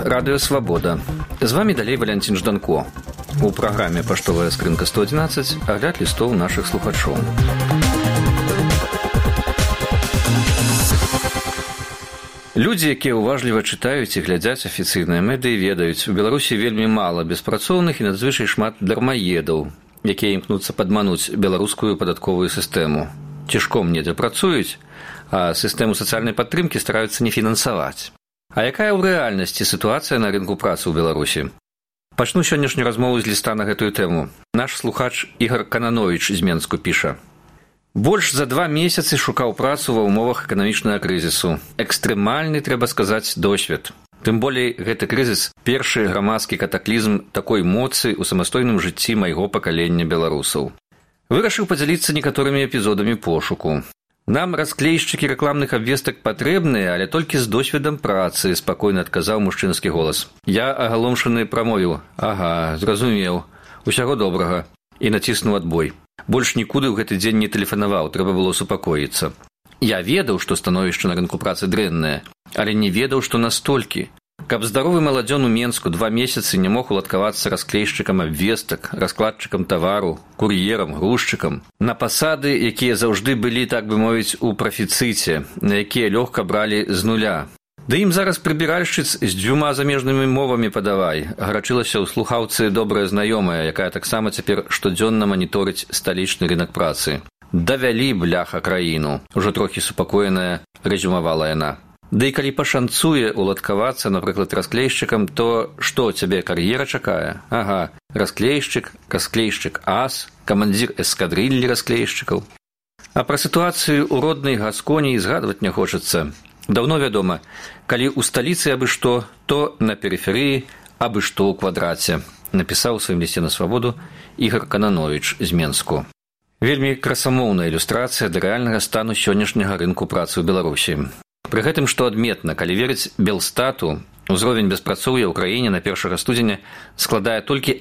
Радыё Свабода. З вами далей Валянцін Жданко. У праграме «Паштовая скрынка 111» агляд лістоў нашых слухачоў. Людзі, якія ўважліва чытаюць і глядзяць афіцыйныя медыі, ведаюць, у Беларусі вельмі мала беспрацоўных і надзвычай шмат дармаедаў, якія імкнуцца падмануць беларускую падатковую сістэму. Цішком недзе працуюць, а сістэму сацыяльнай падтрымкі стараюцца не фінансаваць. А якая ў рэальнасці сітуацыя на рынку працы ў Беларусі? Пачну сённяшнюю размову з ліста на гэтую тэму. Наш слухач Ігар Канановіч з Менску піша. Больш за 2 месяцы шукаў працу ва ўмовах эканамічнага крызісу. Экстрэмальны, трэба сказаць, досвед. Тым болей, гэты крызіс – першы грамадскі катаклізм такой моцы ў самастойным жыцці майго пакалення беларусаў. Вырашыў падзяліцца некаторымі эпізодамі пошуку. Нам расклейшчыкі рэкламных абвестак патрэбныя, але толькі з досведам працы, спакойна адказаў мужчынскі голас. Я агаломшаны прамовіў: «Ага, зразумеў, усяго добрага», і націснуў адбой. Больш нікуды ў гэты дзень не тэлефанаваў, трэба было супакоіцца. Я ведаў, што становішча на рынку працы дрэннае, але не ведаў, што настолькі. Каб здаровы маладзён у Менску 2 месяцы не мог уладкавацца расклейшчыкам абвестак, раскладчыкам тавару, кур'ерам, грузчыкам, на пасады, якія заўжды былі, так бы мовіць, у прафіцыце, на якія лёгка бралі з нуля. Ды ім зараз прыбіральшчыц з 2 замежнымі мовамі падавай, гарачылася ў слухаўцы добрая знаёмая, якая таксама цяпер штодзённа маніторыць сталічны рынак працы. «Давялі, бляха, краіну», ужо трохі супакоеная рэзюмавала яна. Да і калі пашанцуе уладкавацца, напрыклад, расклейшчыкам, то што, цябе кар'ера чакае? Ага, расклейшчык ас, камандзір эскадрыллі расклейшчыкаў. А пра сітуацыю ў роднай Гасконі і згадваць не хочацца. Даўно вядома, калі ў сталіцы абы што, то на перыферыі абы што ў квадраце, напісаў у сваім лісце на Свабоду Ігар Канановіч з Менску. Вельмі красамоўная ілюстрацыя да рэальнага стану сённяшняга рынку працы ў Беларусі. Пры гэтым, што адметна, калі верыць Белстату, узровень беспрацоўя ў краіне на 1 студзеня складае толькі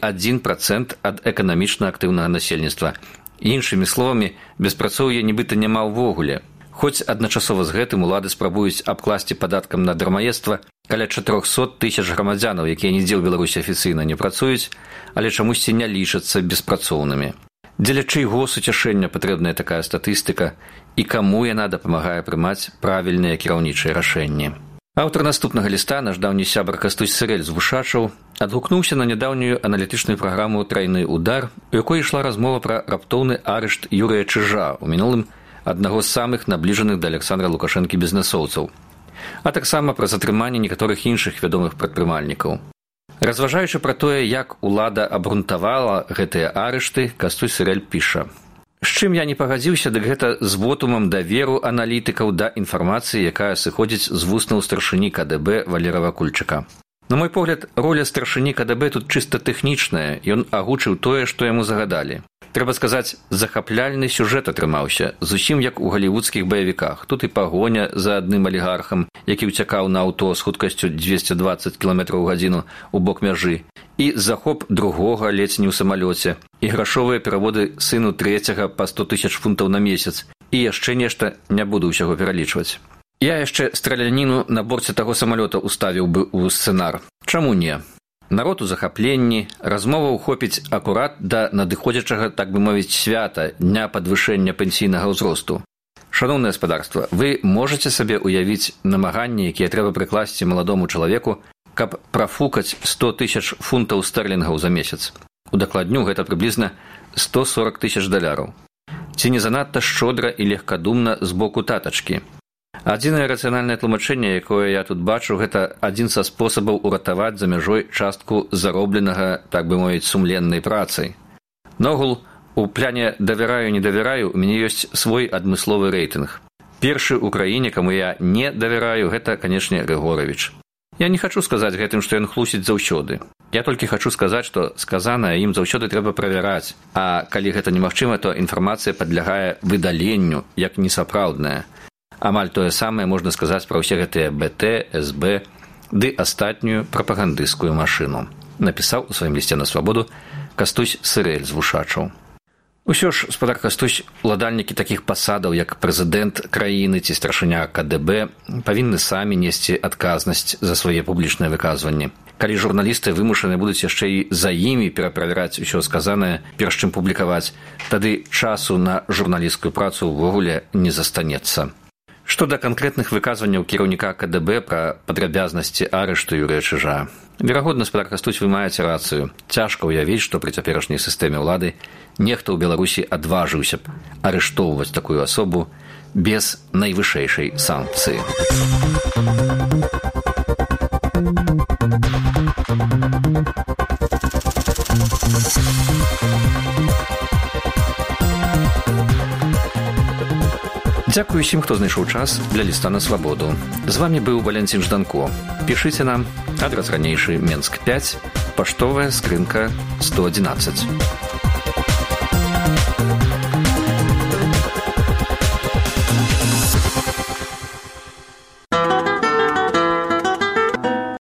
1% ад эканамічна актыўнага насельніцтва. Іншымі словамі, беспрацоўя нібыта няма ўвогуле. Хоць адначасова з гэтым улады спрабуюць абкласці падаткам на дармаедства каля 400 000 грамадзянаў, якія нідзе ў Беларусі афіцыйна не працуюць, але чамусьці не лічацца беспрацоўнымі. Дзеля чыйго суцяшэння патрэбная такая статыстыка і каму яна дапамагае прымаць правільныя кіраўнічыя рашэнні. Аўтар наступнага ліста, наш даўні сябар Кастусь Сырэль з Вушачаў, адгукнуўся на нядаўнюю аналітычную праграму «Трайны удар», у якой ішла размова пра раптоўны арышт Юрыя Чыжа, у мінулым аднаго з самых набліжаных да Александра Лукашэнкі бізнэсоўцаў, а таксама пра затрыманне некаторых іншых вядомых прадпрымальнікаў. Разважаючы пра тое, як улада абгрунтавала гэтыя арышты, Кастусь Сырэль піша. З чым я не пагадзіўся, дык гэта з вотумам даверу аналітыкаў да інфармацыі, якая сыходзіць з вуснаў старшыні КДБ Валера Вакульчыка. На мой погляд, роля старшыні КДБ тут чыста тэхнічная, ён агучыў тое, што яму загадалі. Трэба сказаць, захапляльны сюжэт атрымаўся, зусім як у галівудскіх баевіках. Тут і пагоня за адным алігархам, які ўцякаў на аўто з хуткасцю 220 км ў гадзіну ў бок мяжы, і захоп другога ледзь не ў самалёце, і грашовыя пераводы сыну трэцяга па 100 000 фунтаў на месяц, і яшчэ нешта, не буду ўсяго пералічваць. Я яшчэ страляніну на борце таго самалёта уставіў бы ў сцэнар. Чаму не? Народ у захапленні, размова ўхопіць акурат да надыходзячага, так бы мовіць, свята, дня падвышэння пенсійнага ўзросту. Шаноўнае гаспадарства, вы можаце сабе ўявіць намаганні, якія трэба прыкласці маладому чалавеку, каб прафукаць 100 000 фунтаў стэрлінгаў за месяц. Удакладню, гэта прыблізна 140 000 даляраў. Ці не занадта шчодра і легкадумна з боку татачкі? Адзінае рацыянальнае тлумачэнне, якое я тут бачу, гэта адзін са спосабаў уратаваць за мяжой частку заробленага, так бы мовіць, сумленнай працай. Ногул, у пляне «давяраю-не давяраю» у мяне ёсць свой адмысловы рэйтынг. Першы ў краіне, каму я не давяраю, гэта, канечне, Рыгоравіч. Я не хачу сказаць гэтым, што ён хлусіць заўсёды. Я толькі хачу сказаць, што сказанае ім заўсёды трэба правяраць, а калі гэта немагчыма, то інфармацыя падлягае выдаленню, як несапраўдная. Амаль тое самае можна сказаць пра ўсе гэтыя БТ, СБ, ды астатнюю прапагандысцкую машыну, напісаў у сваім лісце на Свабоду Кастусь Сырэль з Вушачаў. Усё ж, спадар Кастусь, уладальнікі такіх пасадаў, як прэзідэнт краіны ці старшыня КДБ, павінны самі несці адказнасць за свае публічныя выказванні. Калі журналісты вымушаны будуць яшчэ і за імі пераправяраць усё сказанае, перш чым публікаваць, тады часу на журналісцкую працу ўвогуле не застанецца. Што да канкрэтных выказванняў кіраўніка КДБ пра падрабязнасці арышту Юрыя Чижа. Верагодна, спадар Кастусь, вы маеце рацыю. Цяжка ўявіць, што пры цяперашняй сістэме ўлады нехта ў Беларусі адважыўся б арыштоўваць такую асобу без найвышэйшай санкцыі. Дзякую усім, хто знайшоў час для ліста на свабоду. З вамі быў Валянцін Жданко. Пішыце нам, адрас ранейшы, Менск 5, паштовая скрынка 111.